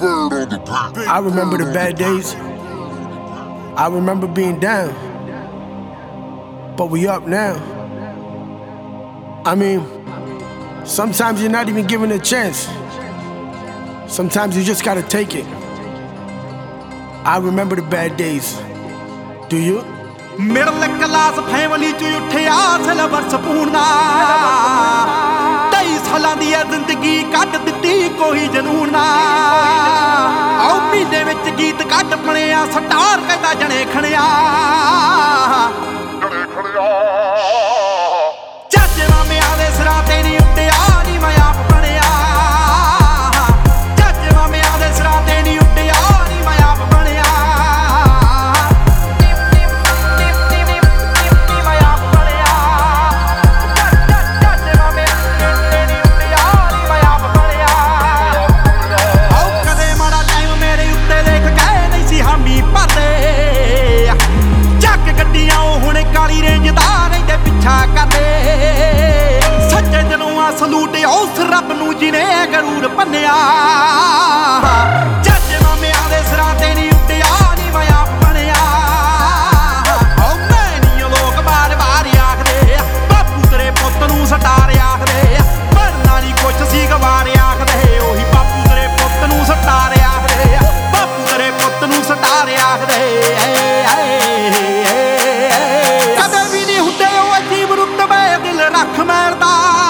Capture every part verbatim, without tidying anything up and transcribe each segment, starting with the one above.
I remember the bad days. I remember being down. But we up now. I mean, sometimes you're not even given a chance. Sometimes you just gotta take it. I remember the bad days. Do you? Middle class family ਚ ਉੱਠਿਆ silver spoon ਦਾ ਢਾਈ ਸਾਲਾਂ ਦੀ ਇਹ ਜ਼ਿੰਦਗੀ ਕੱਢ ਦਿੱਤੀ ਕੋਈ ਜਨੂਨ ਨਾ ਆਉ ਮਹੀਨੇ ਵਿੱਚ ਗੀਤ ਕੱਢ ਬਣਿਆ ਸਟਾਰ ਕਹਿੰਦਾ ਜਣੇ ਖਣਿਆ ਜਣੇ ਖਣਿਆ ਚਾਚੇ ਮਾਮਿਆਂ ਦੇ ਸਿਰਾਂ ਤੇ ਨਹੀਂ ਉੱਡਿਆ ਨੀ ਮੈਂ ਆਪ ਬਣਿਆ ਚਾਚੇ ਮਾਮਿਆਂ ਦੇ ਸਿਰਾਂ ਤੇ ਨਹੀਂ ਉੱਡਿਆ ਨੀ ਮੈਂ ਆਪ ਬਣਿਆ ਕਾਲੀ ਰੇਂਜ ਦਾ ਰਹਿੰਦੇ ਪਿੱਛਾ ਕਰਦੇ ਸੱਚੇ ਦਿਲੋਂ ਆ ਸਲੂਟ ਉਸ ਰੱਬ ਨੂੰ ਜਿਨੇ ਗਰੂਰ ਭੰਨਿਆ ਚਾਚੇ ਮਾਮਿਆਂ ਦੇ ਸਿਰਾਂ ਤੇ ਨਹੀਂ ਉੱਡਿਆ ਨੀ ਮੈਂ ਆਪ ਬਣਿਆ ਓ ਮੈਨੂੰ ਲੋਕ ਬਾਰ ਬਾਰ ਆਖਦੇ ਬਾਪੂ ਤੇਰੇ ਪੁੱਤ ਨੂੰ ਸਟਾਰ ਆਖਦੇ ਬਣਨਾ ਨੀ ਕੁਛ ਸੀ ਗਵਾਰ ਆਖਦੇ ਉਹੀ ਬਾਪੂ ਤੇਰੇ ਪੁੱਤ ਨੂੰ ਸਟਾਰ ਆਖਦੇ ਬਾਪੂ ਤੇਰੇ ਪੁੱਤ ਨੂੰ ਸਟਾਰ ਆਖਦੇ ਰੱਖ ਮੈਰਦਾ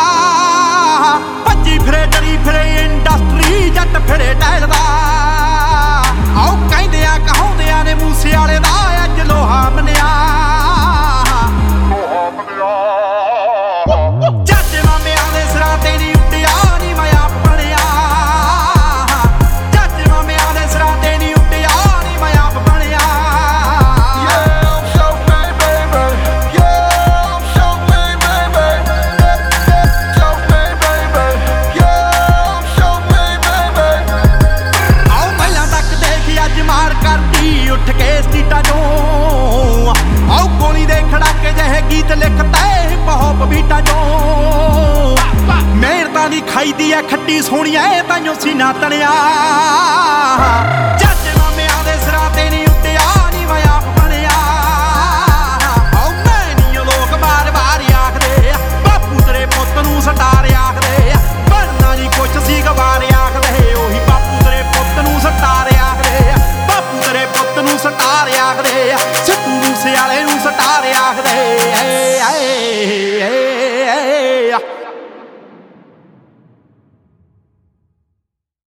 ਭੱਜੀ ਫਿਰੇ ਡਰੀ ਫਿਰੇ ਇੰਡਸਟਰੀ ਜੱਟ ਫਿਰੇ ਟਹਿਲਦਾ ਆਓ ਕਹਿੰਦਿਆਂ ਕਹਾਉਂਦਿਆਂ ਨੇ ਮੂਸੇ ਵਾਲੇ ਦਾ ਅੱਜ ਲੋਹਾ ਮੰਨਿਆ ਲੋਹਾ ਮੰਨਿਆ ਚਾਚੇ ਮਾਮਿਆਂ ਦੇ ਸਿਰਾਂ ਤੇ ਨਹੀਂ ਉੱਡਿਆ ਨੀ ਮੈਂ ਆਪ ਬਣਿਆ ਚਾਚੇ ਮਾਮਿਆਂ ਦੇ ਸਿਰਾਂ ਤੇ ਨਹੀਂ ਉੱਡਿਆ ਨੀ ਮੈਂ ਆਪ ਬਣਿਆ ਉੱਠ ਕੇ ਸਟੀਟਾਂ ਚੋਂ ਆਓ ਗੋਲੀ ਦੇ ਖੜਾਕੇ ਜਿਹੇ ਗੀਤ ਲਿਖਤੇ ਬਹੁਤ ਬੀਟਾਂ ਚੋਂ ਮਿਹਨਤਾਂ ਦੀ ਖਾਈਦੀ ਐ ਖੱਟੀ ਸੋਹਣੀਆਂ ਇਹ ਤਾਈਓ ਸੀਨਾ ਤਣਿਆ ਚਾਚੇ